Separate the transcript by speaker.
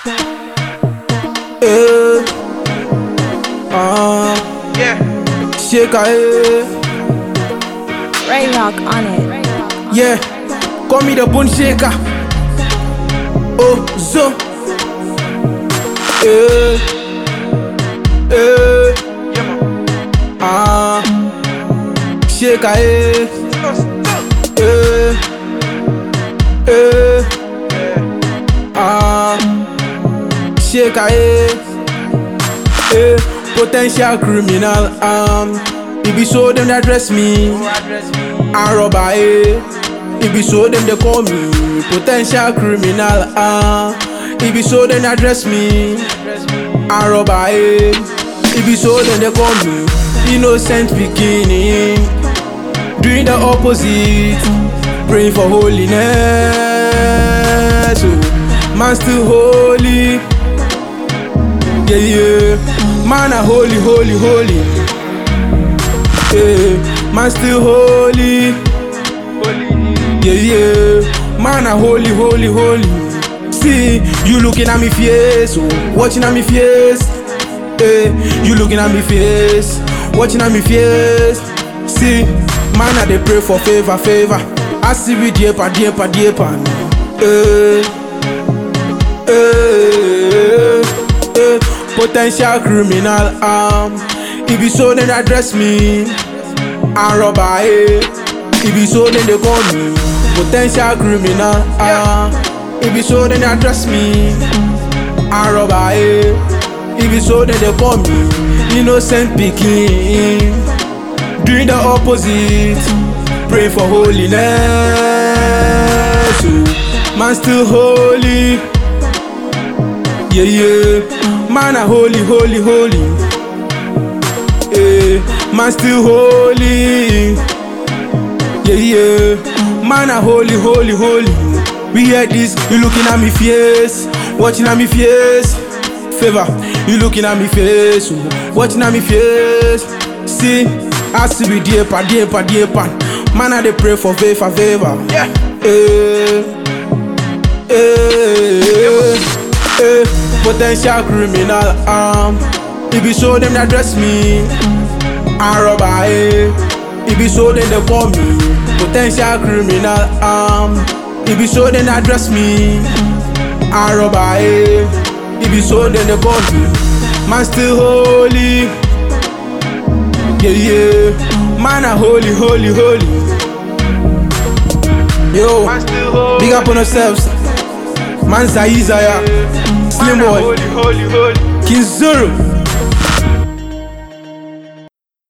Speaker 1: Eh,
Speaker 2: Yeah.
Speaker 1: Shaker,
Speaker 3: Ray Rock on it.
Speaker 1: yeah. Call me the bone shaker. Oh, zo. Eh,
Speaker 2: Yeah, man.
Speaker 1: Shaker,
Speaker 2: Let's go.
Speaker 1: Shaker, potential criminal. It be so them that dress me. And robber, it be so them they call me potential criminal. It be so them that dress me. And robber, it be so them they call me innocent beginning. Doing the opposite, praying for holiness. Oh, man still holy. Yeah, yeah. Man a holy, holy, holy. Yeah, man still holy. Yeah, yeah. Man a holy, holy, holy. See, you looking at me face, oh, watching at me face. You looking at me face, watching at me face. See, man I dey pray for favor, favor. I see with deeper, deeper, deeper. Potential criminal. It be so then address me. And robber, it be so then they call me potential criminal. It be so then address me. And robber, it be so then they call me innocent pikin. Doing the opposite, pray for holiness. Oh, man still holy. Yeah, yeah. Man a holy, holy, holy. Man still holy. Yeah, yeah. Man a holy, holy, holy. We hear this, you looking at me face, watching at me face. Favor, you looking at me face, watching at me face. See, I see we deeper, deeper, deeper. Man I dey pray for favor, favor.
Speaker 2: Yeah.
Speaker 1: Potential criminal. It be so them that dress me. And robber, it be so them they call me potential criminal. It be so them that dress me. And robber, it be so them they call me man still holy. Yeah, yeah. Man a holy, holy, holy. Yo,
Speaker 2: Man still holy.
Speaker 1: big up on yourselves. Man Isaiah, Slim
Speaker 2: Man a
Speaker 1: Boy,
Speaker 2: holy, holy, holy.
Speaker 1: King Zuru.